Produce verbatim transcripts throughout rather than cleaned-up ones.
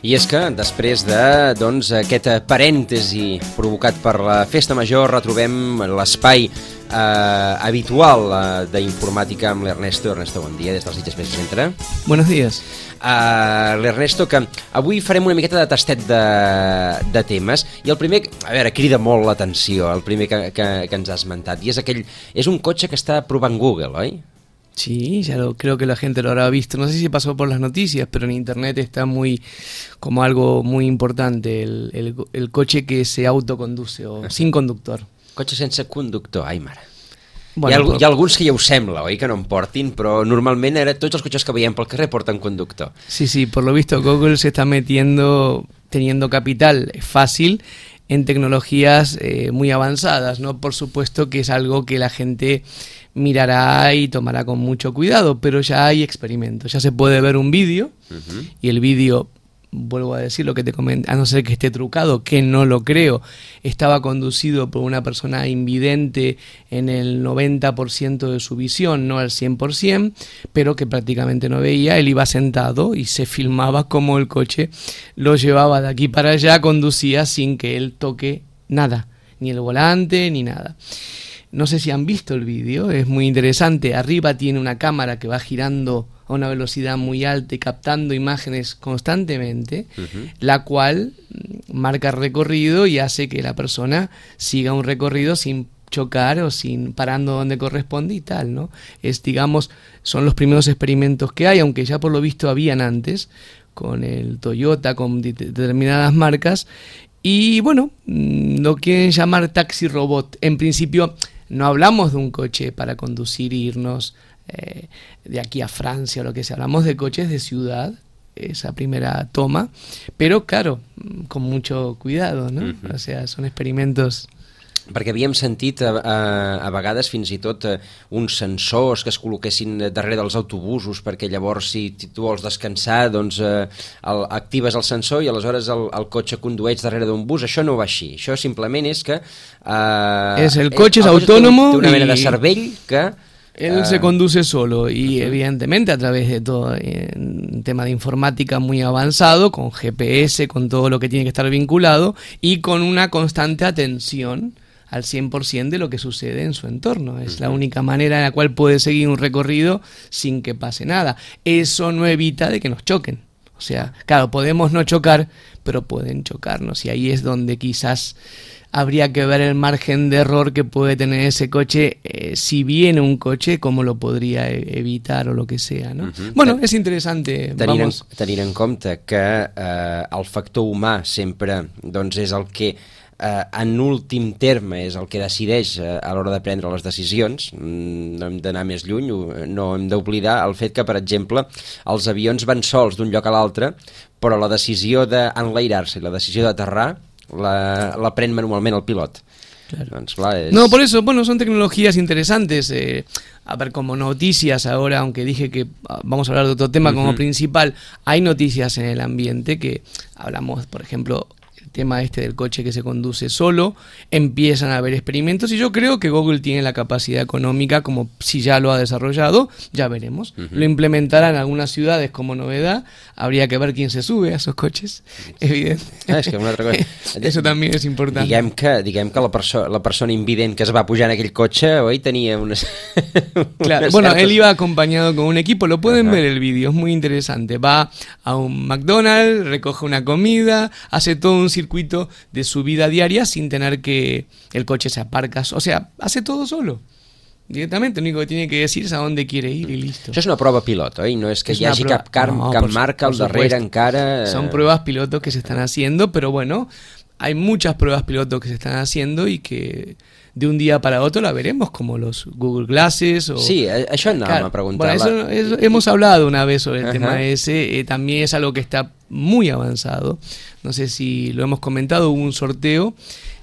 I és que després de doncs, aquest parèntesi provocat per la Festa Major retrobem l'espai eh, habitual eh, d'informàtica amb l'Ernesto. Ernesto, bon dia, des dels Sitges Business Center. Buenos días. Uh, L'Ernesto, que avui farem una miqueta de tastet de, de temes, i el primer, a veure, crida molt l'atenció, el primer que, que, que ens ha esmentat, i és aquell, és un cotxe que està provant Google, oi? Sí, ya lo, creo que la gente lo habrá visto. No sé si pasó por las noticias, pero en internet está muy como algo muy importante el, el, el coche que se autoconduce o sin conductor. Cotxe sense conductor, ai mare. Bueno, hi, ha, però... hi ha alguns que ja ho sembla, oi, que no en portin, però normalment era, tots els cotxes que veiem pel carrer porten conductor. Sí, sí, por lo visto Google se está metiendo, teniendo capital fácil en tecnologías eh, muy avanzadas, ¿no? Por supuesto que es algo que la gente mirará y tomará con mucho cuidado, pero ya hay experimentos, ya se puede ver un vídeo uh-huh. y el vídeo, vuelvo a decir lo que te comenté, a no ser que esté trucado, que no lo creo, estaba conducido por una persona invidente en el noventa por ciento de su visión, no al cien por ciento, pero que prácticamente no veía. Él iba sentado y se filmaba como el coche lo llevaba de aquí para allá, conducía sin que él toque nada, ni el volante ni nada. No sé si han visto el vídeo, es muy interesante. Arriba tiene una cámara que va girando a una velocidad muy alta y captando imágenes constantemente, uh-huh. la cual marca recorrido y hace que la persona siga un recorrido sin chocar o sin parando donde corresponde y tal, ¿no? Es, digamos, son los primeros experimentos que hay, aunque ya por lo visto habían antes, con el Toyota, con de- determinadas marcas, y bueno, lo quieren llamar taxi robot. En principio no hablamos de un coche para conducir e irnos eh, de aquí a Francia o lo que sea, hablamos de coches de ciudad, esa primera toma, pero claro, con mucho cuidado, ¿no? Uh-huh. O sea, son experimentos... Perquè havíem sentit a, a, a vegades fins i tot uh, uns sensors que es col·loquessin darrere dels autobusos, perquè llavors si tu vols descansar doncs uh, el, actives el sensor i aleshores el, el cotxe condueix darrere d'un bus. Això no va així, això simplement és que uh, és el cotxe és, el autònomo té una mena i... de cervell que Él uh, se conduce solo y uh-huh. evidentemente a través de todo eh, un tema de informática muy avanzado, con G P S, con todo lo que tiene que estar vinculado y con una constante atención al cien por ciento de lo que sucede en su entorno. Es uh-huh. la única manera en la cual puede seguir un recorrido sin que pase nada. Eso no evita de que nos choquen. O sea, claro, podemos no chocar, pero pueden chocarnos y ahí es donde quizás habría que ver el margen de error que puede tener ese coche, eh, si viene un coche, cómo lo podría evitar o lo que sea, ¿no? Uh-huh. Bueno, Ten, és interessant. Tenint, en, tenint en compte que eh, el factor humà sempre doncs, és el que eh, en últim terme és el que decideix eh, a l'hora de prendre les decisions. No hem d'anar més lluny, no hem d'oblidar el fet que, per exemple, els avions van sols d'un lloc a l'altre, però la decisió d'enlairar-se i la decisió d'aterrar la, la pren manualment el pilot. Claro. Doncs, clar, es... No, por eso, bueno, son tecnologías interesantes. Eh, a ver, como noticias ahora, aunque dije que vamos a hablar de otro tema uh-huh. como principal, hay noticias en el ambiente que hablamos, por ejemplo, el tema este del coche que se conduce solo, empiezan a haber experimentos y yo creo que Google tiene la capacidad económica, como si ya lo ha desarrollado, ya veremos. Uh-huh. Lo implementará en algunas ciudades como novedad, habría que ver quién se sube a esos coches, evidente. Ah, és que una altra cosa. Eso també és important. Diguem que, diguem que la, perso- la persona invident que es va pujar en aquell cotxe, oi, tenia unes... Claro, unes bueno, certes... él iba acompañado con un equipo, lo pueden uh-huh. ver el vídeo, es muy interesante. Va a un McDonald's, recoge una comida, hace todo un circuito de su vida diaria sin tener que el coche se aparca, o sea, hace todo solo. Directamente, lo único que tiene que decir es a dónde quiere ir y listo. Això és una prova pilot, oi? No és que es hi hagi prueba... cap, car... no, cap por, marca por al darrere encara... Son pruebas pilotos que se están haciendo, pero bueno, hay muchas pruebas pilotos que se están haciendo y que de un día para otro la veremos, como los Google Glasses o... Sí, això anàvem claro, a preguntar. Bueno, eso, eso, hemos hablado una vez sobre el uh-huh. tema ese, eh, también es algo que está muy avanzado. No sé si lo hemos comentado, hubo un sorteo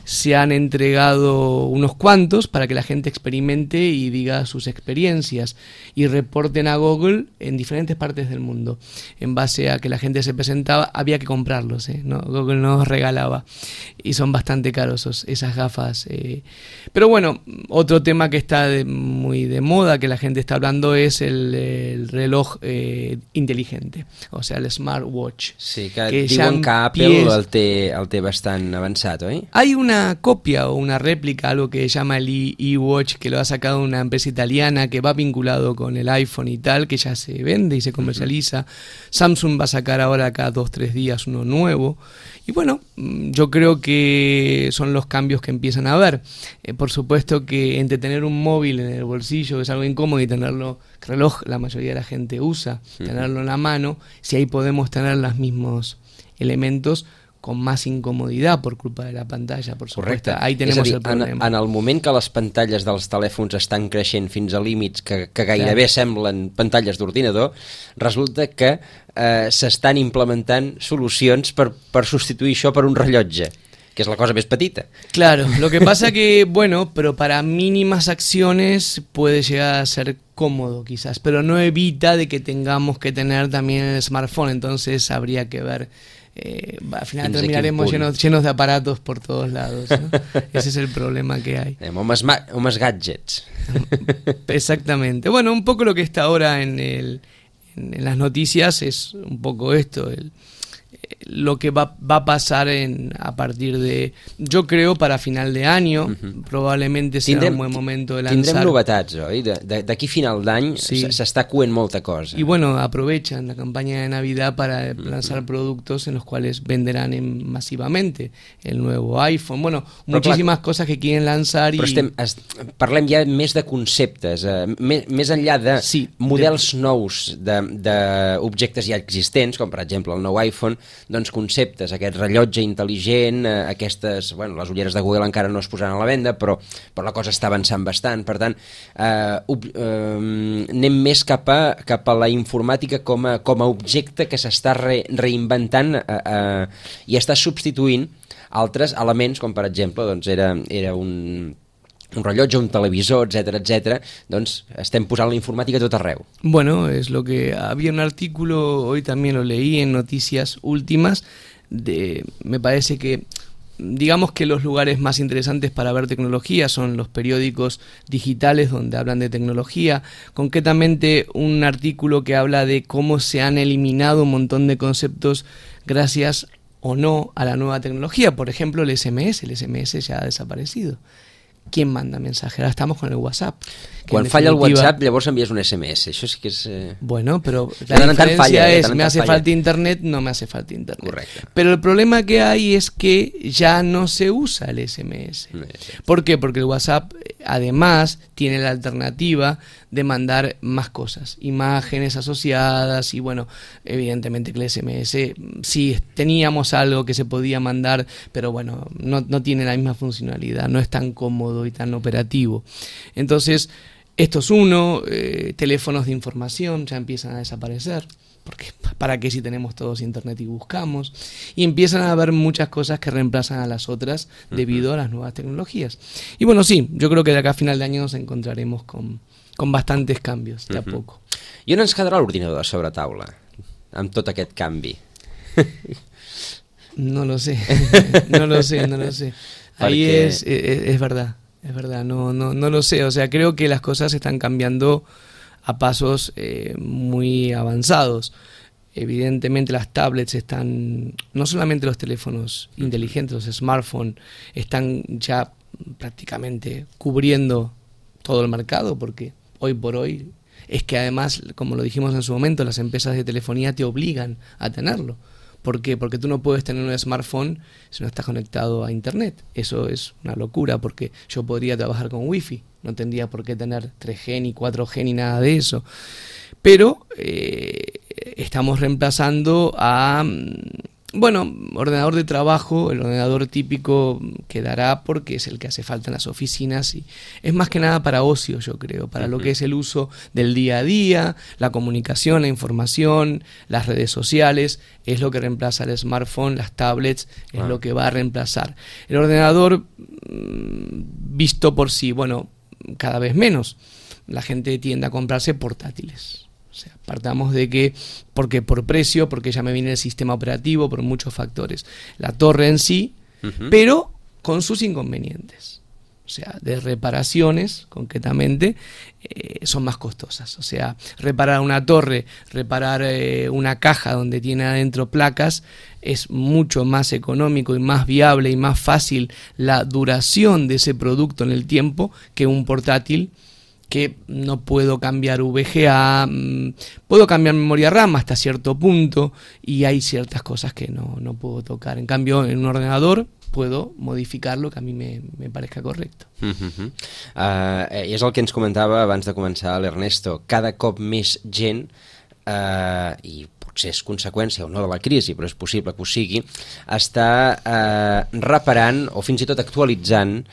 se han entregado unos cuantos para que la gente experimente y diga sus experiencias y reporten a Google en diferentes partes del mundo. En base a que la gente se presentaba, había que comprarlos, ¿eh? No, Google nos regalaba y son bastante caros esos, esas gafas. Eh. Pero bueno, otro tema que está de, muy de moda, que la gente está hablando, es el, el reloj eh, inteligente, o sea, el smartwatch. Sí, que, que diuen que Apple el té, el té bastant avançat, oi? Hay una copia o una réplica, algo que se llama el iWatch, que lo ha sacado una empresa italiana que va vinculado con el iPhone y tal, que ya se vende y se comercializa. Uh-huh. Samsung va a sacar ahora cada dos, tres días uno nuevo. Y bueno, yo creo que son los cambios que empiezan a haber. Eh, por supuesto que entre tener un móvil en el bolsillo es algo incómodo y tenerlo, reloj la mayoría de la gente usa, uh-huh. tenerlo en la mano, si ahí podemos tener los mismos elementos con más incomodidad por culpa de la pantalla, por supuesto. Correcte. Ahí tenemos dir, el problema. En, en el moment que les pantalles dels telèfons estan creixent fins a límits que, que gairebé Clar. semblen pantalles d'ordinador, resulta que eh, s'estan implementant solucions per, per substituir això per un rellotge, que es la cosa més petita. Claro, lo que pasa que, bueno, pero para mínimas acciones puede llegar a ser cómodo quizás, pero no evita de que tengamos que tener también el smartphone, entonces habría que ver. Eh, al final Fins terminaremos llenos, llenos de aparatos por todos lados, ¿no? Ese es el problema que hay. Amb més, més gadgets. Exactamente. Bueno, un poco lo que está ahora en, el, en, en las noticias es un poco esto, el, lo que va, va a pasar en, a partir de, yo creo, para final de año, uh-huh. probablement serà tindrem, un buen momento de lanzar. Tindrem novetats, oi? D'aquí final d'any sí. s'està cuent molta cosa. Y bueno, aprovechan la campaña de Navidad para uh-huh. lanzar productos en los cuales venderán en, masivamente el nuevo iPhone. Bueno, però muchísimas clar, cosas que quieren lanzar. Però y... estem, es, parlem ja més de conceptes, eh, més, més enllà de sí, models de... nous d'objectes ja existents, com per exemple el nou iPhone, doncs conceptes, aquest rellotge intel·ligent, eh, aquestes, bueno, les ulleres de Google encara no es posaran a la venda, però, però la cosa està avançant bastant, per tant, eh, ob, eh, anem més cap a, cap a la informàtica com a, com a objecte que s'està re, reinventant eh, eh, i està substituint altres elements, com per exemple, doncs era, era un... un rellotge, un televisor, etcétera, etcétera, doncs estem posant la informàtica tot arreu. Bueno, es lo que había un artículo, hoy también lo leí en Noticias Últimas, de, me parece que digamos que los lugares más interesantes para ver tecnología son los periódicos digitales donde hablan de tecnología, concretamente un artículo que habla de cómo se han eliminado un montón de conceptos gracias o no a la nueva tecnología. Por ejemplo, el S M S, el S M S ya ha desaparecido. ¿Quién manda mensajes? Ahora estamos con el WhatsApp. Quan falla el WhatsApp, llavors envíes un S M S. Això sí que és... Eh... Bueno, pero la diferencia falla, es, me hace falla. falta internet, no me hace falta internet. Correcto. Pero el problema que hay es que ya no se usa el S M S. No, ¿por qué? Porque el WhatsApp, además, tiene la alternativa de mandar más cosas, imágenes asociadas y, bueno, evidentemente que el S M S, sí, teníamos algo que se podía mandar, pero, bueno, no, no tiene la misma funcionalidad, no es tan cómodo y tan operativo. Entonces, esto es uno, eh, teléfonos de información ya empiezan a desaparecer, porque ¿para qué si tenemos todos internet y buscamos? Y empiezan a haber muchas cosas que reemplazan a las otras debido a las nuevas tecnologías. Y bueno, sí, yo creo que de acá a final de año nos encontraremos con, con bastantes cambios, de a poco. I on ens quedarà l'ordinador a sobre taula, amb tot aquest canvi? No lo sé, no lo sé, no lo sé. Ahí Porque... es, es, es verdad. Es verdad, no, no, no lo sé, o sea, creo que las cosas están cambiando a pasos eh, muy avanzados. Evidentemente las tablets están, no solamente los teléfonos inteligentes, los smartphones, están ya prácticamente cubriendo todo el mercado, porque hoy por hoy es que además, como lo dijimos en su momento, las empresas de telefonía te obligan a tenerlo. ¿Por qué? Porque tú no puedes tener un smartphone si no estás conectado a internet. Eso es una locura, porque yo podría trabajar con wifi, no tendría por qué tener tres G ni cuatro G ni nada de eso. Pero eh, estamos reemplazando a, Bueno, ordenador de trabajo, el ordenador típico quedará porque es el que hace falta en las oficinas y es más que nada para ocio, yo creo, para uh-huh. lo que es el uso del día a día, la comunicación, la información, las redes sociales, es lo que reemplaza el smartphone, las tablets, es uh-huh. lo que va a reemplazar. El ordenador, visto por sí, bueno, cada vez menos. La gente tiende a comprarse portátiles. O sea, partamos de que, porque por precio, porque ya me viene el sistema operativo, por muchos factores. La torre en sí, uh-huh. pero con sus inconvenientes. O sea, de reparaciones, concretamente, eh, son más costosas. O sea, reparar una torre, reparar eh, una caja donde tiene adentro placas, es mucho más económico y más viable y más fácil la duración de ese producto en el tiempo que un portátil que no puedo cambiar V G A, mmm, puedo cambiar memoria RAM hasta cierto punto y hay ciertas cosas que no, no puedo tocar. En cambio, en un ordenador puedo modificar lo que a mi me, me parezca correcte. Uh-huh. Uh, I és el que ens comentava abans de començar l'Ernesto. Cada cop més gent, uh, i potser és conseqüència o no de la crisi, però és possible que ho sigui, està uh, reparant o fins i tot actualitzant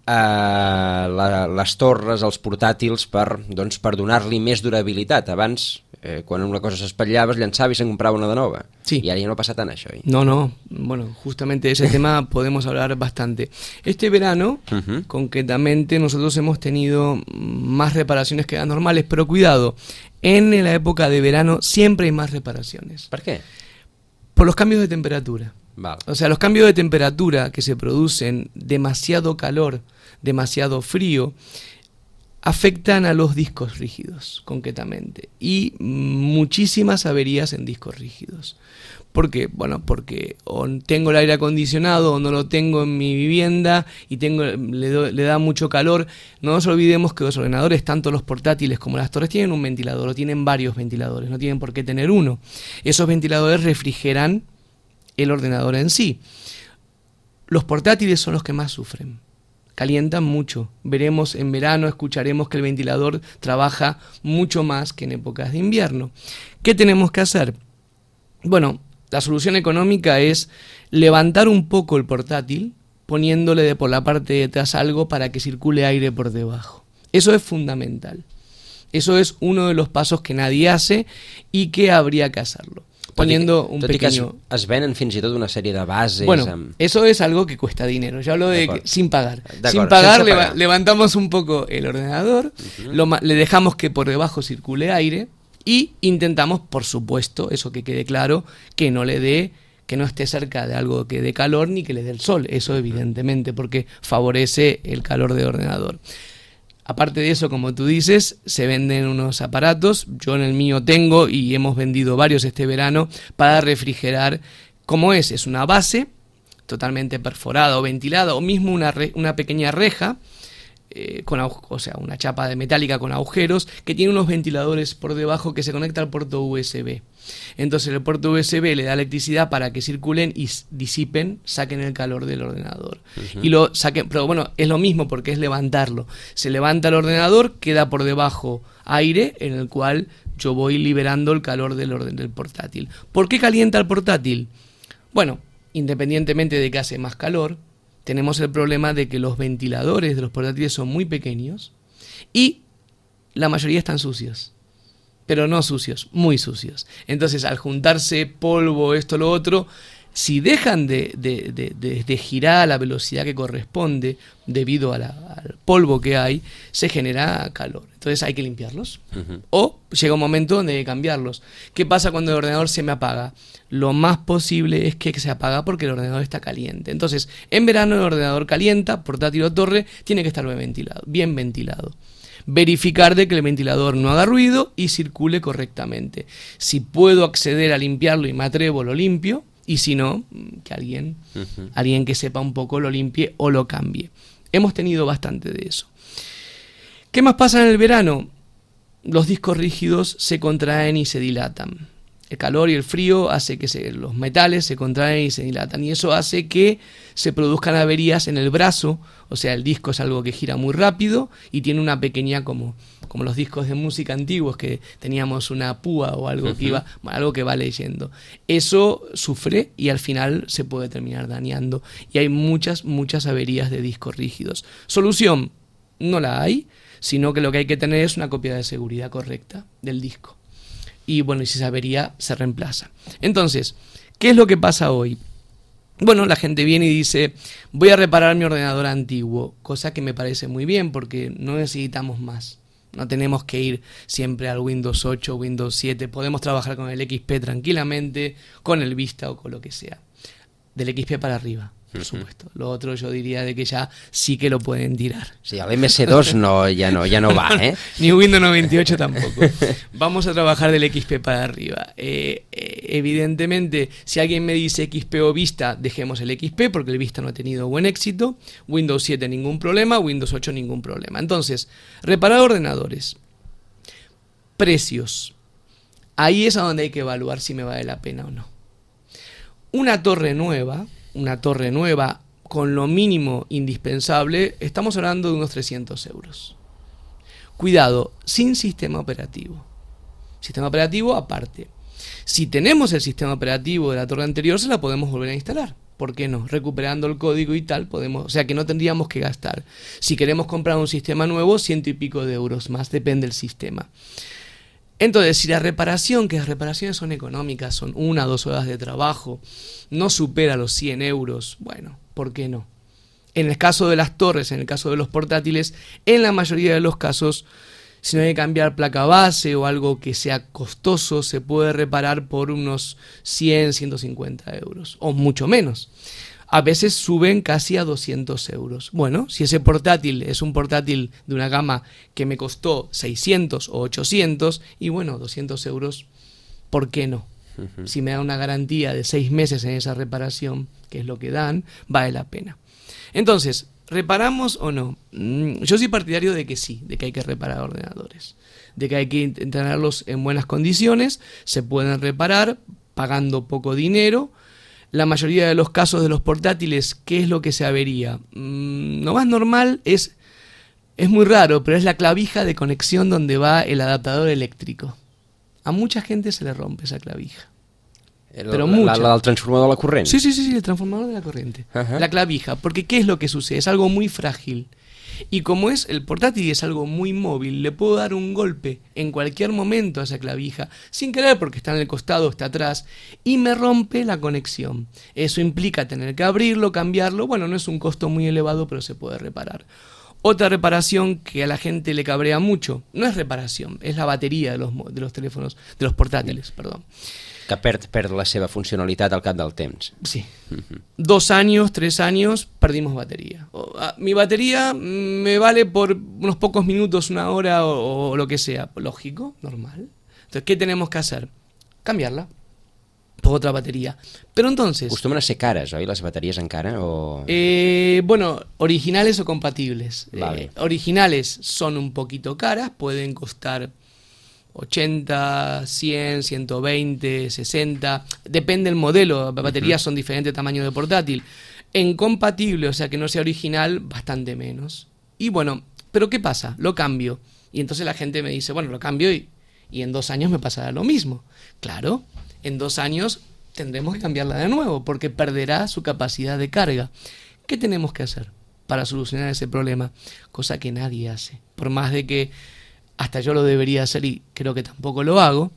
Uh, la, les torres, els portàtils per, doncs, per donar-li més durabilitat. Abans, eh, quan una cosa s'espatllava, es llançava i se'n comprava una de nova. Sí. Y ahora ya no pasa tan eso. ¿eh? No, no. Bueno, justamente de ese tema podemos hablar bastante. Este verano, uh-huh. concretamente, nosotros hemos tenido más reparaciones que las normales, pero cuidado, en la época de verano siempre hay más reparaciones. ¿Por qué? Por los cambios de temperatura. Vale. O sea, los cambios de temperatura que se producen, demasiado calor, demasiado frío, afectan a los discos rígidos, concretamente, y muchísimas averías en discos rígidos. ¿Por qué? Bueno, porque o tengo el aire acondicionado o no lo tengo en mi vivienda y tengo le, do, le da mucho calor. No nos olvidemos que los ordenadores, tanto los portátiles como las torres, tienen un ventilador o tienen varios ventiladores, no tienen por qué tener uno. Esos ventiladores refrigeran el ordenador en sí. Los portátiles son los que más sufren. Calientan mucho. Veremos en verano, escucharemos que el ventilador trabaja mucho más que en épocas de invierno. ¿Qué tenemos que hacer? Bueno, la solución económica es levantar un poco el portátil, poniéndole de por la parte de atrás algo para que circule aire por debajo. Eso es fundamental. Eso es uno de los pasos que nadie hace y que habría que hacerlo. Poniendo un tot pequeño... que es, es venen fins i tot una sèrie de bases... Bueno, amb... eso es algo que cuesta dinero. Yo hablo de, de que, sin pagar. Sin pagar, pagar, leva pagar, levantamos un poco el ordenador, uh-huh. lo, le dejamos que por debajo circule aire y intentamos, por supuesto, eso que quede claro, que no le dé, que no esté cerca de algo que dé calor ni que le dé el sol. Eso evidentemente, porque favorece el calor del ordenador. Aparte de eso, como tú dices, se venden unos aparatos, yo en el mío tengo y hemos vendido varios este verano para refrigerar. ¿Cómo es? Es una base totalmente perforada o ventilada o mismo una, re, una pequeña reja, eh, con o sea, una chapa de metálica con agujeros que tiene unos ventiladores por debajo que se conecta al puerto U S B. Entonces el puerto U S B le da electricidad para que circulen y disipen, saquen el calor del ordenador. Uh-huh. Y lo saquen, pero bueno, es lo mismo porque es levantarlo. Se levanta el ordenador, queda por debajo aire en el cual yo voy liberando el calor del orden del portátil. ¿Por qué calienta el portátil? Bueno, independientemente de que hace más calor, tenemos el problema de que los ventiladores de los portátiles son muy pequeños y la mayoría están sucios. Pero no sucios, muy sucios. Entonces, al juntarse polvo, esto, lo otro, si dejan de, de, de, de, de girar a la velocidad que corresponde debido a la, al polvo que hay, se genera calor. Entonces hay que limpiarlos. Uh-huh. O llega un momento donde hay que cambiarlos. ¿Qué pasa cuando el ordenador se me apaga? Lo más posible es que se apaga porque el ordenador está caliente. Entonces, en verano el ordenador calienta, portátil o torre, tiene que estar bien ventilado. Bien ventilado. Verificar de que el ventilador no haga ruido y circule correctamente. Si puedo acceder a limpiarlo y me atrevo, lo limpio, y si no, que alguien, uh-huh. alguien que sepa un poco lo limpie o lo cambie. Hemos tenido bastante de eso. ¿Qué más pasa en el verano? Los discos rígidos se contraen y se dilatan. El calor y el frío hace que se, los metales se contraen y se dilatan, y eso hace que se produzcan averías en el brazo. O sea, el disco es algo que gira muy rápido y tiene una pequeña, como, como los discos de música antiguos, que teníamos una púa o algo, uh-huh, que iba, algo que va leyendo. Eso sufre y al final se puede terminar dañando. Y hay muchas, muchas averías de discos rígidos. Solución, no la hay, sino que lo que hay que tener es una copia de seguridad correcta del disco. Y bueno, y si se avería, se reemplaza. Entonces, ¿qué es lo que pasa hoy? Bueno, la gente viene y dice, voy a reparar mi ordenador antiguo, cosa que me parece muy bien porque no necesitamos más. No tenemos que ir siempre al Windows ocho, Windows siete, podemos trabajar con el X P tranquilamente, con el Vista o con lo que sea. Del X P para arriba, por supuesto. Lo otro yo diría de que ya sí que lo pueden tirar. Sí, el eme ese dos no, ya no, ya no va, ¿eh? Ni Windows noventa y ocho tampoco. Vamos a trabajar del X P para arriba. Eh, eh, evidentemente, si alguien me dice X P o Vista, dejemos el X P porque el Vista no ha tenido buen éxito. Windows siete ningún problema, Windows ocho ningún problema. Entonces, reparar ordenadores. Precios. Ahí es a donde hay que evaluar si me vale la pena o no. Una torre nueva... Una torre nueva con lo mínimo indispensable, estamos hablando de unos trescientos euros. Cuidado, sin sistema operativo. Sistema operativo aparte. Si tenemos el sistema operativo de la torre anterior, se la podemos volver a instalar. ¿Por qué no? Recuperando el código y tal, podemos, o sea que no tendríamos que gastar. Si queremos comprar un sistema nuevo, ciento y pico de euros más, depende del sistema. Entonces, si la reparación, que las reparaciones son económicas, son una o dos horas de trabajo, no supera los cien euros, bueno, ¿por qué no? En el caso de las torres, en el caso de los portátiles, en la mayoría de los casos, si no hay que cambiar placa base o algo que sea costoso, se puede reparar por unos cien, ciento cincuenta euros, o mucho menos. A veces suben casi a doscientos euros. Bueno, si ese portátil es un portátil de una gama que me costó seiscientos o ochocientos, y bueno, doscientos euros, ¿por qué no? Uh-huh. Si me da una garantía de seis meses en esa reparación, que es lo que dan, vale la pena. Entonces, ¿reparamos o no? Mm, yo soy partidario de que sí, de que hay que reparar ordenadores, de que hay que tenerlos en buenas condiciones, se pueden reparar pagando poco dinero. La mayoría de los casos de los portátiles, ¿qué es lo que se avería? Mm, lo más normal es, es muy raro, pero es la clavija de conexión donde va el adaptador eléctrico. A mucha gente se le rompe esa clavija. El, pero la, mucha. la del transformador de la corriente. Sí, sí, sí, sí, el transformador de la corriente. Uh-huh. La clavija, porque ¿qué es lo que sucede? Es algo muy frágil. Y como es el portátil es algo muy móvil, le puedo dar un golpe en cualquier momento a esa clavija, sin querer porque está en el costado, está atrás, y me rompe la conexión. Eso implica tener que abrirlo, cambiarlo. Bueno, no es un costo muy elevado, pero se puede reparar. Otra reparación que a la gente le cabrea mucho, no es reparación, es la batería de los, de los teléfonos, de los portátiles, perdón. Que perd, perd la seva funcionalitat al cap del temps. Sí. Uh-huh. Dos años, tres años, perdimos batería. O, a, mi batería me vale por unos pocos minutos, una hora o, o lo que sea. Lógico, normal. Entonces, ¿qué tenemos que hacer? Cambiarla por otra batería. Pero entonces... Acostumen a ser cares, oi? Les bateries encara? O... Eh, bueno, originales o compatibles. Vale. Eh, originales son un poquito caras, pueden costar... ochenta, cien, ciento veinte, sesenta, depende del modelo, las baterías uh-huh. son diferentes tamaños de portátil. En compatible, o sea que no sea original, bastante menos. Y bueno, ¿pero qué pasa? Lo cambio. Y entonces la gente me dice, bueno, lo cambio y, y en dos años me pasará lo mismo. Claro, en dos años tendremos que cambiarla de nuevo porque perderá su capacidad de carga. ¿Qué tenemos que hacer para solucionar ese problema? Cosa que nadie hace. Por más de que hasta yo lo debería hacer y creo que tampoco lo hago,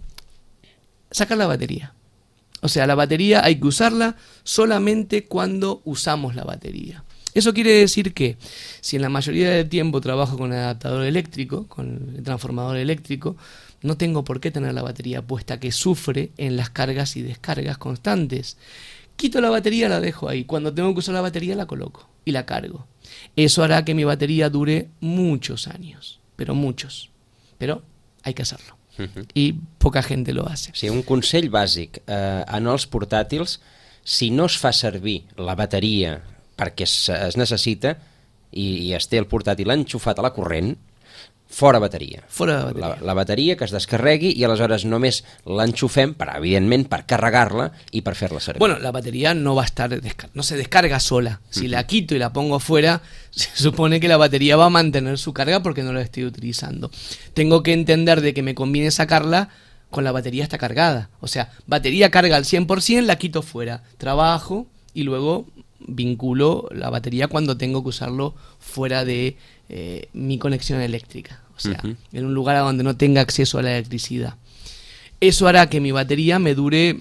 sacar la batería. O sea, la batería hay que usarla solamente cuando usamos la batería. Eso quiere decir que si en la mayoría del tiempo trabajo con el adaptador eléctrico, con el transformador eléctrico, no tengo por qué tener la batería puesta que sufre en las cargas y descargas constantes. Quito la batería, la dejo ahí. Cuando tengo que usar la batería la coloco y la cargo. Eso hará que mi batería dure muchos años, pero muchos. Però hay que hacerlo. Uh-huh. I poca gente lo hace. Sí, un consell bàsic. Eh, en els portàtils, si no es fa servir la bateria perquè es, es necessita i, i es té el portàtil enxufat a la corrent, fora bateria. Fora de bateria. La, la bateria que es descarregui i aleshores només l'enxufem, per, evidentment, per carregar-la i per fer-la servir. Bueno, la batería no va a estar, no se descarga sola. Si uh-huh. la quito y la pongo fuera, se supone que la batería va a mantener su carga porque no la estoy utilizando. Tengo que entender de que me conviene sacarla con la batería está cargada. O sea, batería carga al cien por ciento, la quito fuera, trabajo y luego vinculo la batería cuando tengo que usarlo fuera de eh, mi conexión eléctrica. O sea, uh-huh. en un lugar donde no tenga acceso a la electricidad. Eso hará que mi batería me dure,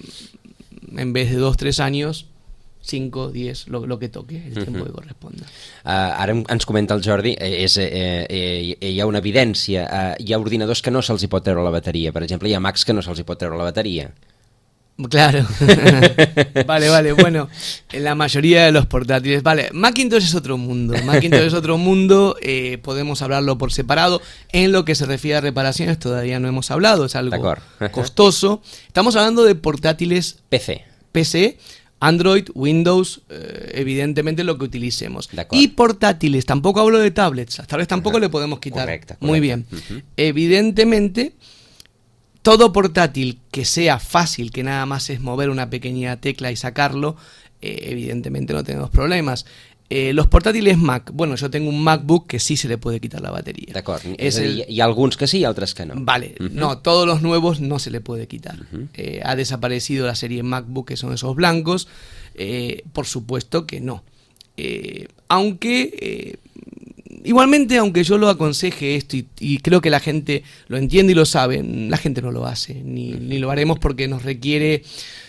en vez de dos, tres años, cinco, diez, lo, lo que toque, el uh-huh. tiempo que corresponda. Uh, ara ens comenta el Jordi, eh, és, eh, eh, hi ha una evidència, uh, hi ha ordinadors que no se'ls hi pot treure la bateria, per exemple, hi ha Macs que no se'ls hi pot treure la bateria. Claro. Vale, vale, bueno, en la mayoría de los portátiles, vale, Macintosh es otro mundo, Macintosh es otro mundo, eh, podemos hablarlo por separado, en lo que se refiere a reparaciones todavía no hemos hablado, es algo costoso, estamos hablando de portátiles P C, P C, Android, Windows, eh, evidentemente lo que utilicemos. Y portátiles, tampoco hablo de tablets, las tablets tampoco uh-huh. le podemos quitar. Correcte, correcte. Muy bien. Uh-huh. Evidentemente, todo portátil que sea fácil, que nada más es mover una pequeña tecla y sacarlo, eh, evidentemente no tenemos problemas. Eh, los portátiles Mac, bueno, yo tengo un MacBook que sí se le puede quitar la batería. D'acord, és a dir, hi ha alguns que sí i altres que no. Vale, uh-huh. no, todos los nuevos no se le puede quitar. Uh-huh. Eh, ha desaparecido la serie MacBook, que son esos blancos, eh, por supuesto que no. Eh, aunque... Eh, Igualmente, aunque yo lo aconseje esto y, y creo que la gente lo entiende y lo sabe, la gente no lo hace, ni, ni lo haremos porque nos requiere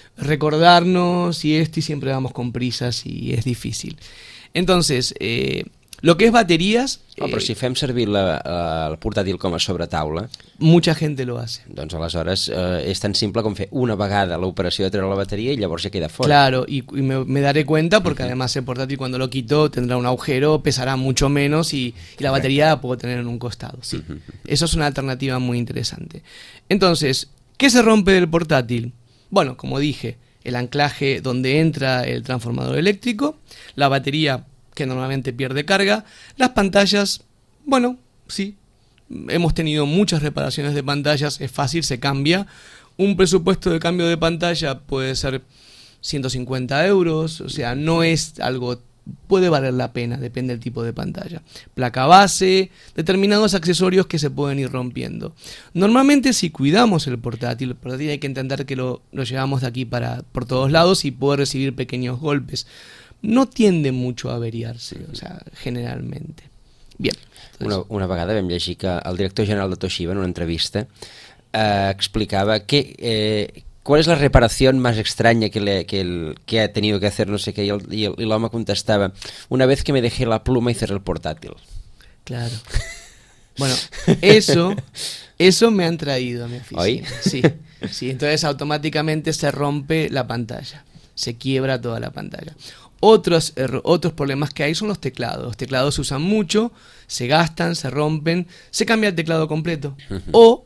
recordarnos y esto y siempre vamos con prisas y es difícil. Entonces, eh, lo que es baterías... Oh, però eh, si fem servir la, la, el portàtil com a sobretaula... Mucha gente lo hace. Doncs aleshores eh, és tan simple com fer una vegada l'operació de treure la batería y llavors ja queda fora. Claro, y, y me, me daré cuenta porque uh-huh. además el portátil cuando lo quito tendrá un agujero, pesará mucho menos y, y la batería la puedo tener en un costado. Sí. Uh-huh. Eso es una alternativa muy interesante. Entonces, ¿qué se rompe del portátil? Bueno, como dije, el anclaje donde entra el transformador eléctrico, la batería que normalmente pierde carga, las pantallas, bueno, sí, hemos tenido muchas reparaciones de pantallas, es fácil, se cambia. Un presupuesto de cambio de pantalla puede ser ciento cincuenta euros, o sea, no es algo, puede valer la pena, depende del tipo de pantalla. Placa base, determinados accesorios que se pueden ir rompiendo. Normalmente si cuidamos el portátil, el portátil hay que entender que lo, lo llevamos de aquí para por todos lados y puede recibir pequeños golpes. No tiende mucho a averiarse, o sea, generalmente. Bien. Una, una vegada vam llegir que el director general de Toshiba en una entrevista eh, explicaba que eh, ¿cuál es la reparación más extraña que, le, que, el, que ha tenido que hacer no sé qué? Y el, y el, y el home contestaba, una vez que me dejé la pluma y cerré el portátil. Claro. Bueno, eso, eso me han traído a mi oficina. ¿Hoy? Sí, sí, entonces automáticamente se rompe la pantalla, se quiebra toda la pantalla. Otros, er, otros problemas que hay son los teclados. Los teclados se usan mucho, se gastan, se rompen, se cambia el teclado completo. Uh-huh. O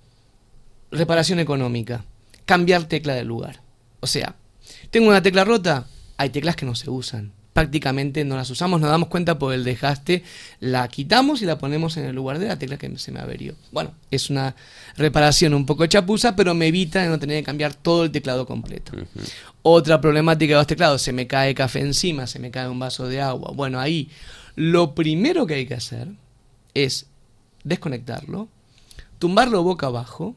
reparación económica, cambiar tecla de lugar. O sea, tengo una tecla rota, hay teclas que no se usan. Prácticamente no las usamos, nos damos cuenta por el desgaste, la quitamos y la ponemos en el lugar de la tecla que se me averió. Bueno, es una reparación un poco chapuza, pero me evita de no tener que cambiar todo el teclado completo. Uh-huh. Otra problemática de los teclados, se me cae café encima, se me cae un vaso de agua. Bueno, ahí lo primero que hay que hacer es desconectarlo, tumbarlo boca abajo,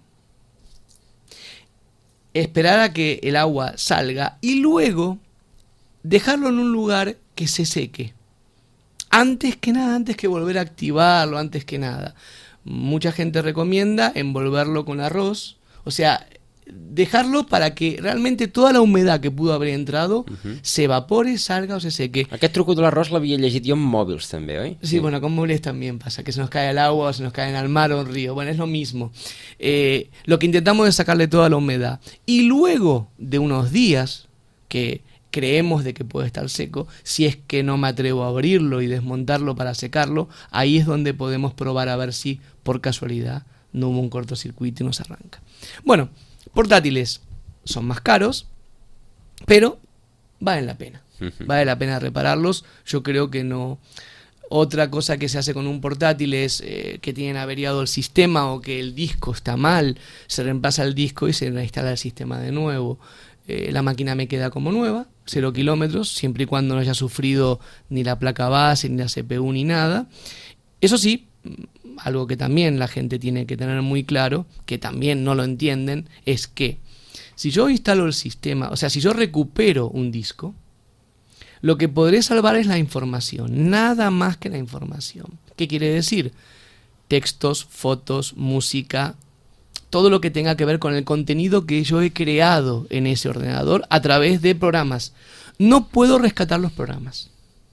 esperar a que el agua salga y luego dejarlo en un lugar que se seque. Antes que nada, antes que volver a activarlo, antes que nada. Mucha gente recomienda envolverlo con arroz, o sea, dejarlo para que realmente toda la humedad que pudo haber entrado uh-huh. se evapore, salga o se seque. Aquest truco de l'arròs l'havia llegit jo en mòbils també, oi? Sí, sí, bueno, con móviles también pasa, que se nos cae el agua o se nos cae en el mar o en el río. Bueno, es lo mismo. Eh, lo que intentamos es sacarle toda la humedad. Y luego de unos días que creemos de que puede estar seco, si es que no me atrevo a abrirlo y desmontarlo para secarlo, ahí es donde podemos probar a ver si por casualidad no hubo un cortocircuito y nos arranca. Bueno, portátiles son más caros, pero valen la pena. Uh-huh. Vale la pena repararlos. Yo creo que no... Otra cosa que se hace con un portátil es eh, que tienen averiado el sistema o que el disco está mal, se reemplaza el disco y se reinstala el sistema de nuevo. Eh, la máquina me queda como nueva, cero kilómetros, siempre y cuando no haya sufrido ni la placa base, ni la C P U, ni nada. Eso sí, algo que también la gente tiene que tener muy claro, que también no lo entienden, es que si yo instalo el sistema, o sea, si yo recupero un disco, lo que podré salvar es la información, nada más que la información. ¿Qué quiere decir? Textos, fotos, música, todo lo que tenga que ver con el contenido que yo he creado en ese ordenador a través de programas. No puedo rescatar los programas.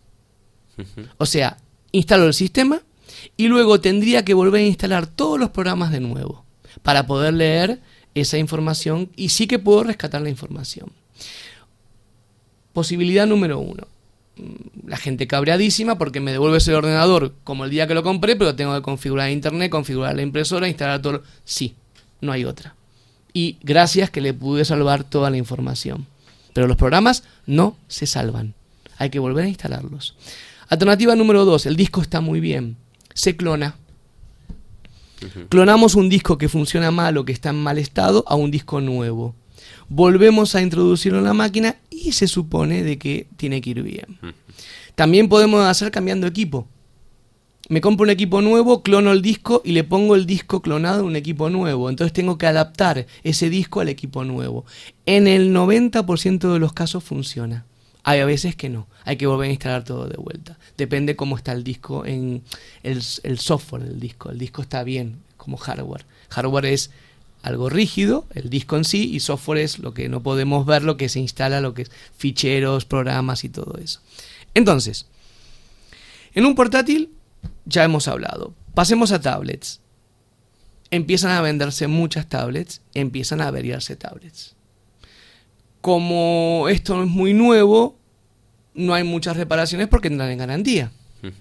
O sea, instalo el sistema y luego tendría que volver a instalar todos los programas de nuevo para poder leer esa información, y sí que puedo rescatar la información. Posibilidad número uno. La gente cabreadísima porque me devuelve ese ordenador como el día que lo compré, pero tengo que configurar internet, configurar la impresora, instalar todo. Sí, no hay otra. Y gracias que le pude salvar toda la información. Pero los programas no se salvan. Hay que volver a instalarlos. Alternativa número dos. El disco está muy bien. Se clona. Uh-huh. Clonamos un disco que funciona mal o que está en mal estado a un disco nuevo. Volvemos a introducirlo en la máquina y se supone de que tiene que ir bien. También podemos hacer cambiando equipo. Me compro un equipo nuevo, clono el disco y le pongo el disco clonado en un equipo nuevo. Entonces tengo que adaptar ese disco al equipo nuevo. En el noventa por ciento de los casos funciona. Hay a veces que no. Hay que volver a instalar todo de vuelta. Depende cómo está el disco, en el, el software del disco. El disco está bien como hardware. Hardware es algo rígido, el disco en sí, y software es lo que no podemos ver, lo que se instala, lo que es ficheros, programas y todo eso. Entonces, en un portátil ya hemos hablado. Pasemos a tablets. Empiezan a venderse muchas tablets, empiezan a averiarse tablets. Como esto no es muy nuevo, no hay muchas reparaciones porque entran en garantía.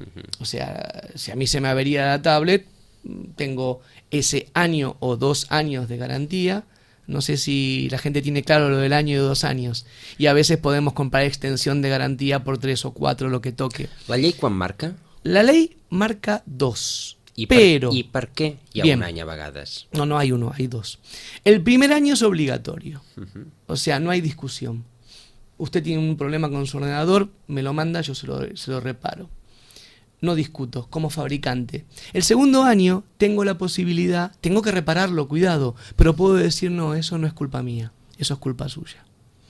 O sea, si a mí se me avería la tablet, tengo ese año o dos años de garantía. No sé si la gente tiene claro lo del año y dos años. Y a veces podemos comprar extensión de garantía por tres o cuatro, lo que toque. ¿La ley quan marca? La ley marca dos. I pero... per, I per què hi ha bien. un any a vegades? No, no hay uno, hay dos. El primer año es obligatorio. Uh-huh. O sea, no hay discusión. Usted tiene un problema con su ordenador, me lo manda, yo se lo, se lo reparo. No discuto, como fabricante. El segundo año tengo la posibilidad, tengo que repararlo, cuidado, pero puedo decir, no, eso no es culpa mía, eso es culpa suya.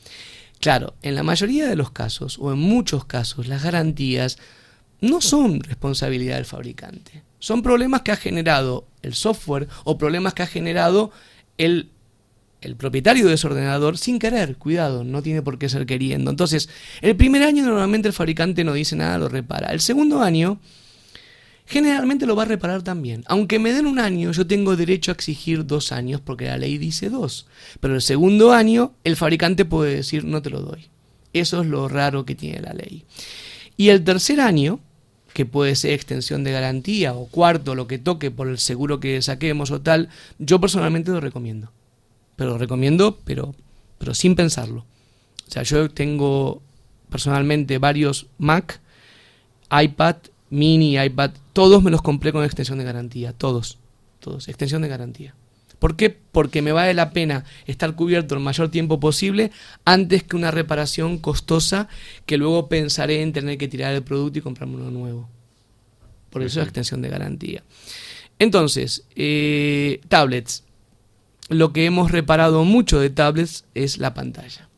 Claro, en la mayoría de los casos, o en muchos casos, las garantías no son responsabilidad del fabricante. Son problemas que ha generado el software o problemas que ha generado el, el propietario de ese ordenador sin querer. Cuidado, no tiene por qué ser queriendo. Entonces, el primer año normalmente el fabricante no dice nada, lo repara. El segundo año generalmente lo va a reparar también. Aunque me den un año, yo tengo derecho a exigir dos años porque la ley dice dos. Pero el segundo año el fabricante puede decir no te lo doy. Eso es lo raro que tiene la ley. Y el tercer año, que puede ser extensión de garantía o cuarto, lo que toque por el seguro que saquemos o tal, yo personalmente lo recomiendo. Pero lo recomiendo, pero, pero sin pensarlo. O sea, yo tengo personalmente varios Mac, iPad, Mini, iPad, todos me los compré con extensión de garantía, todos, todos, extensión de garantía. ¿Por qué? Porque me vale la pena estar cubierto el mayor tiempo posible antes que una reparación costosa que luego pensaré en tener que tirar el producto y comprarme uno nuevo. Por eso es extensión de garantía. Entonces, eh, tablets. Lo que hemos reparado mucho de tablets es la pantalla.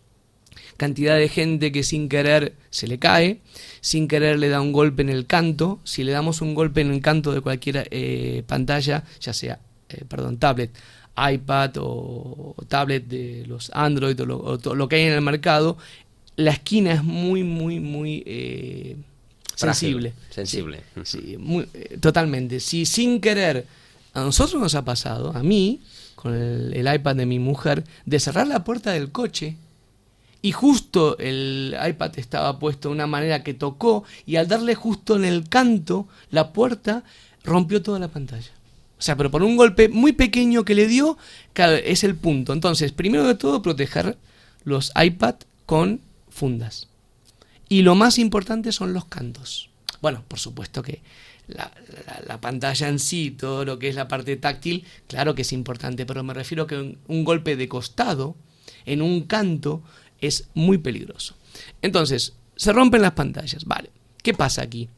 Cantidad de gente que sin querer se le cae, sin querer le da un golpe en el canto. Si le damos un golpe en el canto de cualquier eh, pantalla, ya sea Eh, perdón, tablet, iPad o, o tablet de los Android o lo, o lo que hay en el mercado, la esquina es muy, muy, muy eh, sensible. Sensible. Sí, sí, muy, eh, totalmente. Si sin querer, a nosotros nos ha pasado, a mí, con el, el iPad de mi mujer, de cerrar la puerta del coche y justo el iPad estaba puesto de una manera que tocó y al darle justo en el canto, la puerta rompió toda la pantalla. O sea, pero por un golpe muy pequeño que le dio, claro, es el punto. Entonces, primero de todo, proteger los iPad con fundas. Y lo más importante son los cantos. Bueno, por supuesto que la, la, la pantalla en sí, todo lo que es la parte táctil, claro que es importante, pero me refiero a que un, un golpe de costado en un canto es muy peligroso. Entonces, se rompen las pantallas, vale. ¿Qué pasa aquí?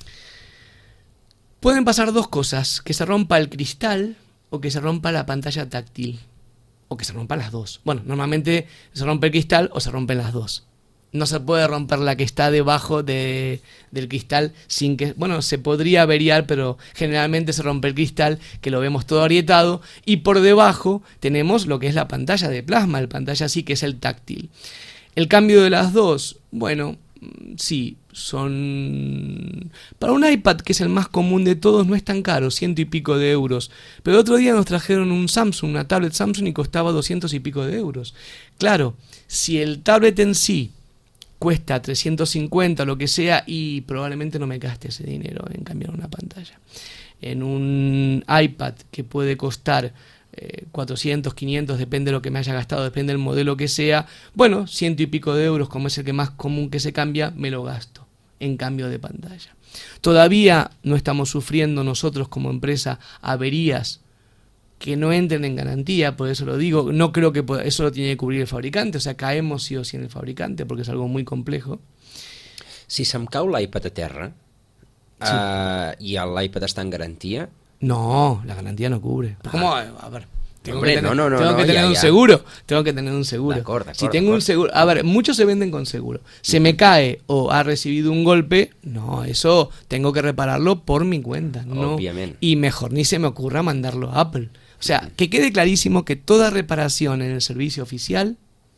Pueden pasar dos cosas, que se rompa el cristal o que se rompa la pantalla táctil, o que se rompan las dos. Bueno, normalmente se rompe el cristal o se rompen las dos. No se puede romper la que está debajo de, del cristal sin que... Bueno, se podría averiar, pero generalmente se rompe el cristal, que lo vemos todo agrietado, y por debajo tenemos lo que es la pantalla de plasma, el pantalla sí que es el táctil. El cambio de las dos, bueno, sí, son... Para un iPad, que es el más común de todos, no es tan caro, ciento y pico de euros. Pero otro día nos trajeron un Samsung, una tablet Samsung, y costaba doscientos y pico de euros. Claro, si el tablet en sí cuesta trescientos cincuenta o lo que sea, y probablemente no me gaste ese dinero en cambiar una pantalla. En un iPad que puede costar eh, cuatrocientos, quinientos, depende de lo que me haya gastado, depende del modelo que sea, bueno, ciento y pico de euros, como es el que más común que se cambia, me lo gasto en cambio de pantalla. Todavía no estamos sufriendo nosotros como empresa averías que no entren en garantía, por eso lo digo, no creo que pueda, eso lo tiene que cubrir el fabricante, o sea, caemos sí o sí en el fabricante, porque es algo muy complejo. Si se'm cau l'iPad a terra, sí. uh, i l'iPad està en garantia... No, la garantía no cubre. Ah. ¿Cómo? A ver, tengo Hombre, que tener, no, no, no, tengo no, que tener ya, un ya. seguro, tengo que tener un seguro. De acuerdo, de si acuerdo, tengo de un seguro, a ver, muchos se venden con seguro. Se me cae o ha recibido un golpe, no, eso tengo que repararlo por mi cuenta, no. Obviamente. Y mejor ni se me ocurra mandarlo a Apple. O sea, que quede clarísimo que toda reparación en el servicio oficial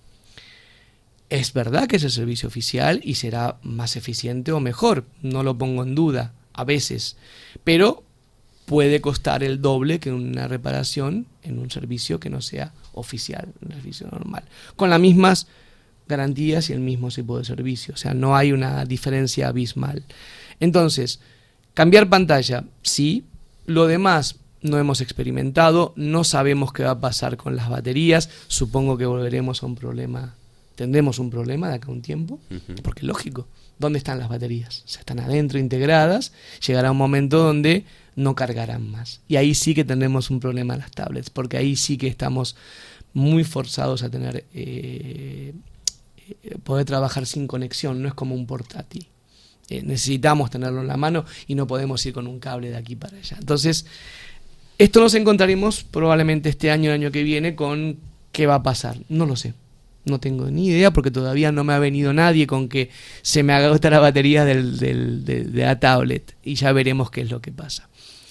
es verdad que es el servicio oficial y será más eficiente o mejor, no lo pongo en duda, a veces, pero puede costar el doble que una reparación en un servicio que no sea oficial, un servicio normal, con las mismas garantías y el mismo tipo de servicio, o sea, no hay una diferencia abismal. Entonces, cambiar pantalla, sí, lo demás no hemos experimentado, no sabemos qué va a pasar con las baterías, supongo que volveremos a un problema, tendremos un problema de acá a un tiempo, uh-huh. porque es lógico, ¿dónde están las baterías? O sea, están adentro integradas, llegará un momento donde no cargarán más, y ahí sí que tendremos un problema en las tablets, porque ahí sí que estamos muy forzados a tener, eh, eh, poder trabajar sin conexión, no es como un portátil. Eh, necesitamos tenerlo en la mano y no podemos ir con un cable de aquí para allá. Entonces, esto nos encontraremos probablemente este año, el año que viene, con qué va a pasar. No lo sé. No tengo ni idea porque todavía no me ha venido nadie con que se me agota la batería del, del, de, de la tablet y ya veremos qué es lo que pasa.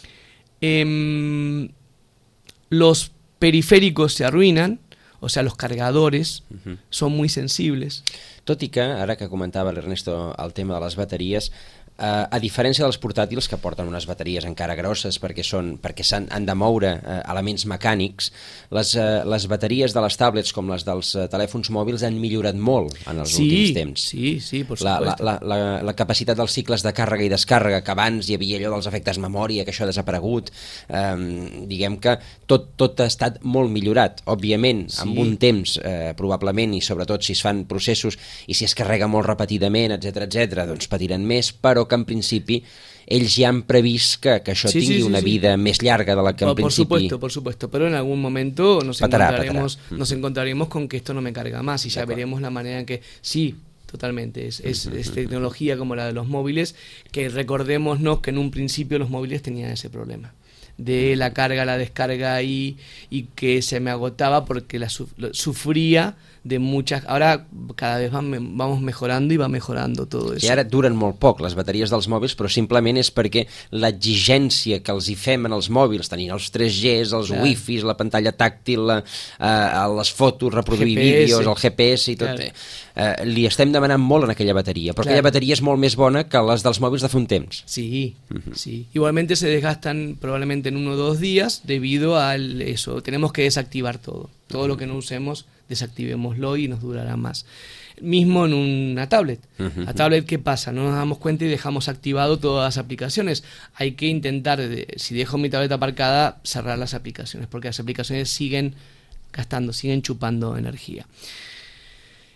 Eh, los periféricos se arruinan, o sea, los cargadores uh-huh. son muy sensibles. Tot i que, ara que comentava l'Ernesto el tema de les bateries, Uh, a diferència dels portàtils que porten unes bateries encara grosses perquè són perquè s'han han de moure uh, elements mecànics, les, uh, les bateries de les tablets com les dels uh, telèfons mòbils han millorat molt en els sí, últims temps. Sí, sí, por la, supuesto. La, la, la, la capacitat dels cicles de càrrega i descàrrega, que abans hi havia allò dels efectes memòria, que això ha desaparegut, um, diguem que tot, tot ha estat molt millorat. Òbviament, sí. amb un temps, uh, probablement, i sobretot si es fan processos i si es carrega molt repetidament, etcètera, etcètera, doncs patiran més, però que en principi ells ja han previst que, que això sí, tingui sí, sí, una sí. vida més llarga de la que en por, por principi... supuesto, por supuesto, pero en algún momento nos, patará, encontraremos, patará. nos encontraremos con que esto no me carga más y ya D'accord. veremos la manera en que... Sí, totalmente, es, es, es tecnología como la de los móviles, que recordémonos que en un principio los móviles tenían ese problema de la carga, la descarga y, y que se me agotaba porque la su, lo, sufría de muchas... Ahora cada vez van, vamos mejorando i va mejorando todo eso. I ara duren molt poc les bateries dels mòbils, però simplement és perquè l'exigència que els hi fem en els mòbils, tenint els tres Gs, els claro. wifis, la pantalla tàctil, la, uh, les fotos, reproduir G P S. vídeos, el G P S i tot, Claro. uh, li estem demanant molt en aquella bateria, però Claro. aquella bateria és molt més bona que les dels mòbils de fa un temps. Sí, uh-huh. sí. Igualmente se desgastan probablemente en uno o dos días debido a eso. Tenemos que desactivar todo. Todo lo que no usemos, desactivémoslo y nos durará más. Mismo en una tablet. Uh-huh. La tablet, ¿qué pasa? No nos damos cuenta y dejamos activado todas las aplicaciones. Hay que intentar, si dejo mi tablet aparcada, cerrar las aplicaciones, porque las aplicaciones siguen gastando, siguen chupando energía.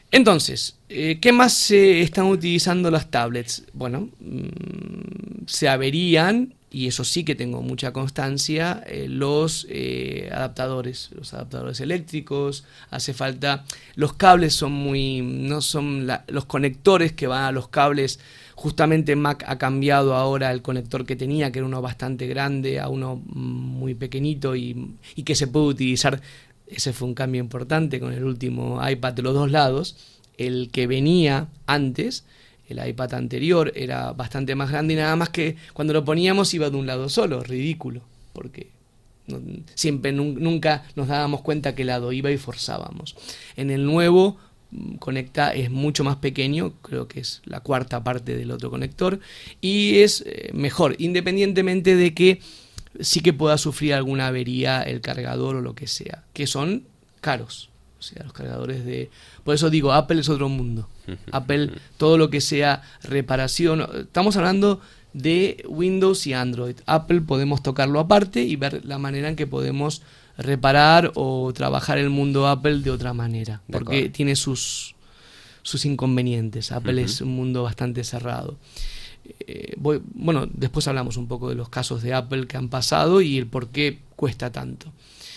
Entonces, eh, ¿qué más se están utilizando las tablets? Bueno, mmm, se averían, y eso sí que tengo mucha constancia, eh, los eh, adaptadores, los adaptadores eléctricos. Hace falta, los cables son muy, no son la, los conectores que van a los cables. Justamente Mac ha cambiado ahora el conector que tenía, que era uno bastante grande, a uno muy pequeñito y, y que se puede utilizar. Ese fue un cambio importante con el último iPad de los dos lados. El que venía antes, el iPad anterior, era bastante más grande y nada más que cuando lo poníamos iba de un lado solo, ridículo, porque no, siempre nunca nos dábamos cuenta qué lado iba y forzábamos. En el nuevo conecta es mucho más pequeño, creo que es la cuarta parte del otro conector, y es eh, mejor, independientemente de que sí que pueda sufrir alguna avería el cargador o lo que sea, que son caros. O sea, los cargadores de... Por eso digo, Apple es otro mundo. Apple, todo lo que sea reparación... Estamos hablando de Windows y Android. Apple podemos tocarlo aparte y ver la manera en que podemos reparar o trabajar el mundo Apple de otra manera. Porque tiene sus, sus inconvenientes. Apple uh-huh. es un mundo bastante cerrado. Eh, voy, bueno, después hablamos un poco de los casos de Apple que han pasado y el por qué cuesta tanto.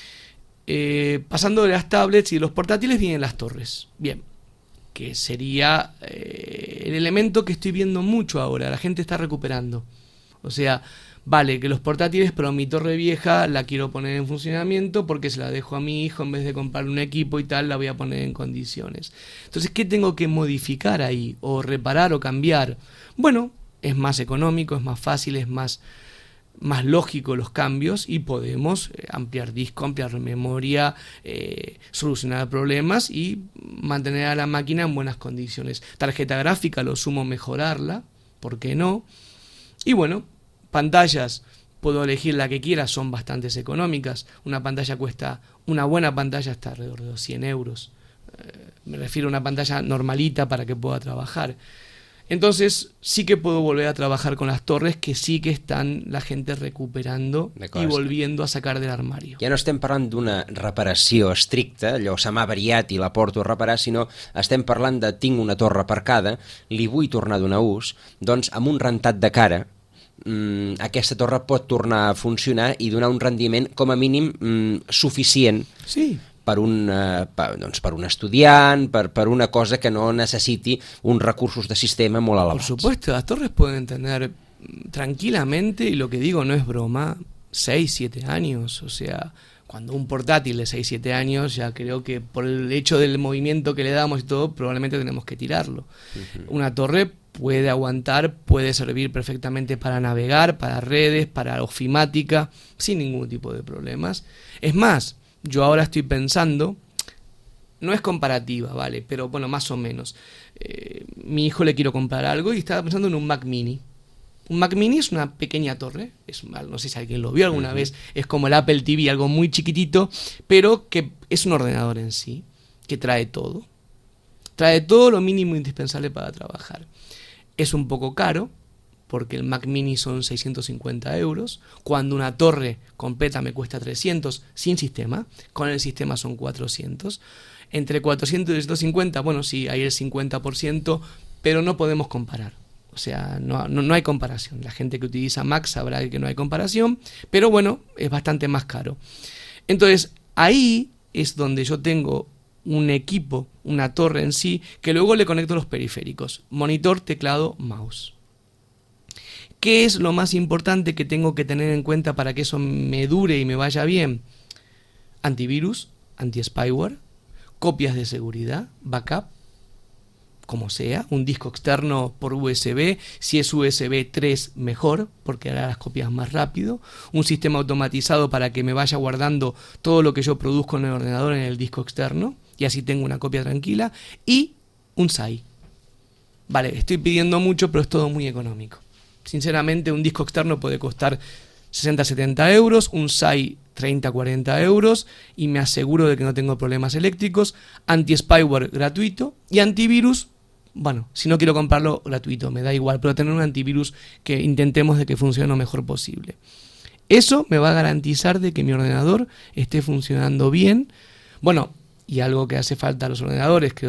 Eh, pasando de las tablets y de los portátiles vienen las torres. Bien, que sería eh, el elemento que estoy viendo mucho ahora. La gente está recuperando. O sea, vale, que los portátiles, pero mi torre vieja la quiero poner en funcionamiento porque se la dejo a mi hijo en vez de comprar un equipo y tal, la voy a poner en condiciones. Entonces, ¿qué tengo que modificar ahí? O reparar o cambiar. Bueno, es más económico, es más fácil, es más... más lógico los cambios y podemos eh, ampliar disco, ampliar memoria, eh, solucionar problemas y mantener a la máquina en buenas condiciones. Tarjeta gráfica, lo sumo, mejorarla, ¿por qué no? Y bueno, pantallas, puedo elegir la que quiera, son bastante económicas. Una pantalla cuesta, una buena pantalla está alrededor de los cien euros. Eh, me refiero a una pantalla normalita para que pueda trabajar. Entonces sí que puedo volver a trabajar con las torres, que sí que están la gente recuperando i volviendo a sacar del armario. Ja no estem parlant d'una reparació estricta, allò se m'ha variat i la porto a reparar, sinó estem parlant de tinc una torre aparcada, li vull tornar a donar ús, doncs amb un rentat de cara mmm, aquesta torre pot tornar a funcionar i donar un rendiment com a mínim mmm, suficient. Sí. Per un, eh, per, doncs per un estudiant, per, per una cosa que no necessiti uns recursos de sistema molt elevats. Por supuesto, las torres pueden tener tranquilamente, y lo que digo no es broma, seis, siete años. O sea, cuando un portátil de seis, siete años, ya creo que por el hecho del movimiento que le damos y todo, probablemente tenemos que tirarlo. Uh-huh. Una torre puede aguantar, puede servir perfectamente para navegar, para redes, para ofimática, sin ningún tipo de problemas. Es más, yo ahora estoy pensando, no es comparativa, ¿vale? Pero bueno, más o menos. Eh, mi hijo le quiero comprar algo y estaba pensando en un Mac Mini. Un Mac Mini es una pequeña torre, es, no sé si alguien lo vio alguna uh-huh. vez, es como el Apple T V, algo muy chiquitito, pero que es un ordenador en sí, que trae todo. Trae todo lo mínimo indispensable para trabajar. Es un poco caro, porque el Mac Mini son seiscientos cincuenta euros, cuando una torre completa me cuesta trescientos sin sistema, con el sistema son cuatrocientos. Entre cuatrocientos y trescientos cincuenta, bueno, sí, hay el cincuenta por ciento, pero no podemos comparar. O sea, no, no, no hay comparación. La gente que utiliza Mac sabrá que no hay comparación, pero bueno, es bastante más caro. Entonces, ahí es donde yo tengo un equipo, una torre en sí, que luego le conecto los periféricos, monitor, teclado, mouse. ¿Qué es lo más importante que tengo que tener en cuenta para que eso me dure y me vaya bien? Antivirus, anti-spyware, copias de seguridad, backup, como sea, un disco externo por U S B, si es U S B tres mejor, porque hará las copias más rápido, un sistema automatizado para que me vaya guardando todo lo que yo produzco en el ordenador en el disco externo, y así tengo una copia tranquila, y un S A I. Vale, estoy pidiendo mucho, pero es todo muy económico. Sinceramente, un disco externo puede costar sesenta a setenta euros, un S A I treinta a cuarenta euros, y me aseguro de que no tengo problemas eléctricos, anti-spyware gratuito, y antivirus, bueno, si no quiero comprarlo gratuito, me da igual, pero tener un antivirus que intentemos de que funcione lo mejor posible. Eso me va a garantizar de que mi ordenador esté funcionando bien. Bueno, y algo que hace falta a los ordenadores, que os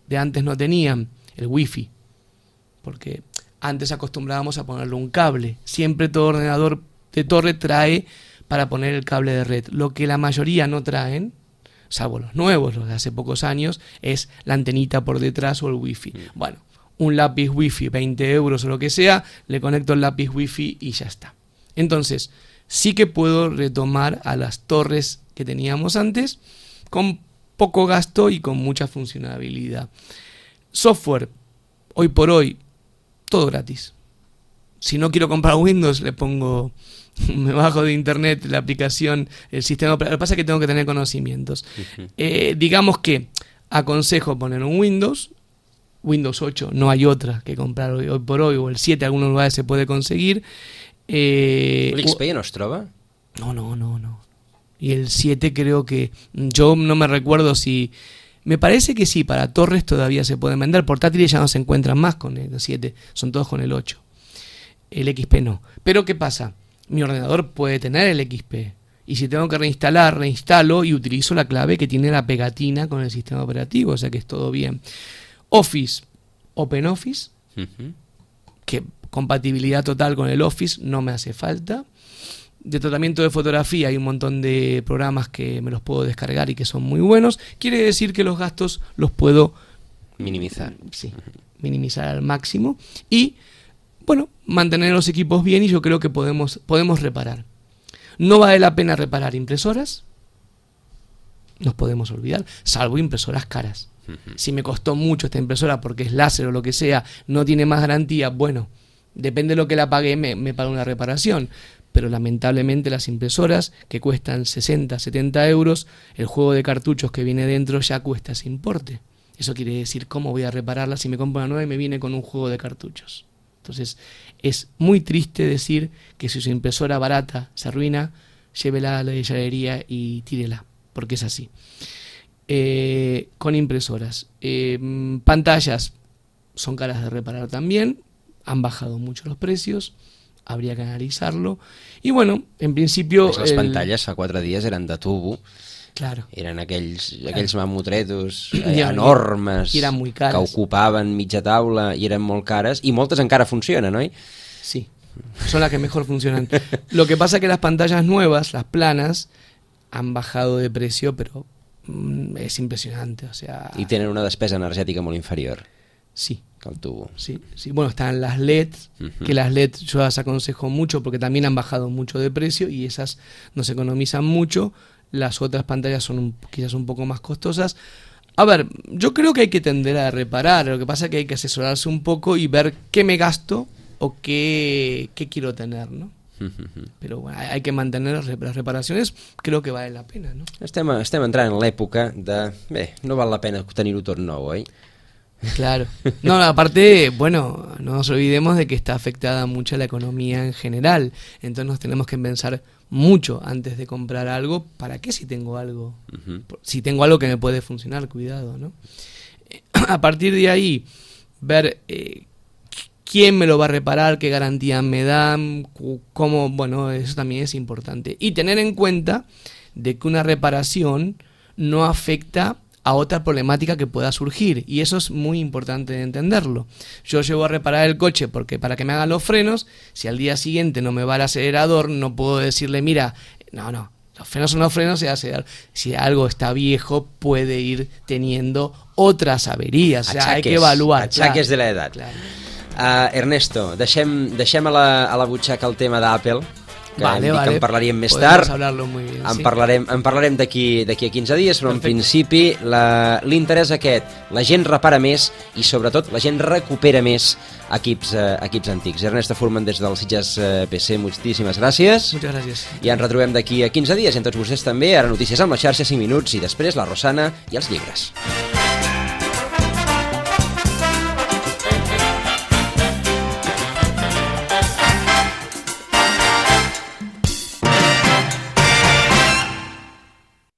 de antes no tenían, el wifi, porque antes acostumbrábamos a ponerle un cable. Siempre todo ordenador de torre trae para poner el cable de red. Lo que la mayoría no traen, salvo los nuevos, los de hace pocos años, es la antenita por detrás o el wifi. Bueno, un lápiz wifi, veinte euros o lo que sea, le conecto el lápiz wifi y ya está. Entonces, sí que puedo retomar a las torres que teníamos antes con poco gasto y con mucha funcionalidad. Software, hoy por hoy, todo gratis. Si no quiero comprar Windows, le pongo, me bajo de internet la aplicación, el sistema operativo. Lo que pasa es que tengo que tener conocimientos. Uh-huh. Eh, digamos que aconsejo poner un Windows, Windows ocho, no hay otra que comprar hoy, hoy por hoy, o el siete, en algunos lugares se puede conseguir. Eh, L'X P ja no es troba? No, no, no, no. Y el siete creo que, yo no me recuerdo si... Me parece que sí, para torres todavía se pueden vender. Portátiles ya no se encuentran más con el siete, son todos con el ocho. El X P no. Pero ¿qué pasa? Mi ordenador puede tener el X P. Y si tengo que reinstalar, reinstalo y utilizo la clave que tiene la pegatina con el sistema operativo. O sea que es todo bien. Office, OpenOffice, uh-huh. que compatibilidad total con el Office, no me hace falta. De tratamiento de fotografía hay un montón de programas que me los puedo descargar y que son muy buenos. Quiere decir que los gastos los puedo minimizar. Sí, minimizar al máximo. Y, bueno, mantener los equipos bien y yo creo que podemos, podemos reparar. No vale la pena reparar impresoras, nos podemos olvidar, salvo impresoras caras. Uh-huh. Si me costó mucho esta impresora porque es láser o lo que sea, no tiene más garantía, bueno, depende de lo que la pagué, me, me paga una reparación. Pero lamentablemente las impresoras que cuestan sesenta, setenta euros, el juego de cartuchos que viene dentro ya cuesta ese importe. Eso quiere decir, ¿cómo voy a repararla si me compro una nueva y me viene con un juego de cartuchos? Entonces, es muy triste decir que si su impresora barata se arruina, llévela a la llavería y tírela, porque es así. Eh, con impresoras. Eh, pantallas son caras de reparar también, han bajado mucho los precios. Habría que analizarlo. I, bueno, en principio... Les el... pantalles fa quatre dies eren de tubo. Claro. Eren aquells, aquells mamotretos eh, enormes que ocupaven mitja taula i eren molt cares. I moltes encara funcionen, oi? Sí, son las que mejor funcionan. Lo que pasa es que las pantallas nuevas, las planas, han bajado de precio, pero mm, es impresionante. O sea... I tenen una despesa energètica molt inferior. Sí. El tubo. Sí, sí. Bueno, están las L E D, uh-huh. que las L E D yo las aconsejo mucho porque también han bajado mucho de precio y esas no se economizan mucho. Las otras pantallas son un, quizás un poco más costosas. A ver, yo creo que hay que tender a reparar. Lo que pasa es que hay que asesorarse un poco y ver qué me gasto o qué, qué quiero tener, ¿no? Uh-huh. Pero bueno, hay que mantener las reparaciones, creo que vale la pena, ¿no? Estem, estem entrant en l'època de... Bé, no val la pena tenir-ho tot nou, oi? Claro. No, aparte, bueno, no nos olvidemos de que está afectada mucho la economía en general. Entonces nos tenemos que pensar mucho antes de comprar algo. ¿Para qué si tengo algo? Uh-huh. Si tengo algo que me puede funcionar, cuidado, ¿no? A partir de ahí, ver eh, quién me lo va a reparar, qué garantía me dan, cómo, bueno, eso también es importante. Y tener en cuenta de que una reparación no afecta a otra problemática que pueda surgir, y eso es muy importante de entenderlo. Yo llevo a reparar el coche porque para que me hagan los frenos, si al día siguiente no me va el acelerador, no puedo decirle, mira, no, no, los frenos son los frenos, y acelerador. Si algo está viejo, puede ir teniendo otras averías, o sea, achaques, hay que evaluar. Achaques claro, de la edad. Claro. Uh, Ernesto, deixem, deixem a, la, a la butxaca el tema d'Apple, que vale, vale. Que en parlaríem més tard. Muy bien, en, sí. parlarem, en parlarem d'aquí d'aquí a quinze dies, però Perfecte. En principi la, l'interès aquest, la gent repara més i sobretot la gent recupera més equips, eh, equips antics. Ernesto Furman des del Sitges eh, P C, moltíssimes gràcies. Muchas gracias. I ens retrobem d'aquí a quinze dies, i en tots vostès també, ara notícies amb la xarxa, cinc minuts, i després la Rosana i els llibres.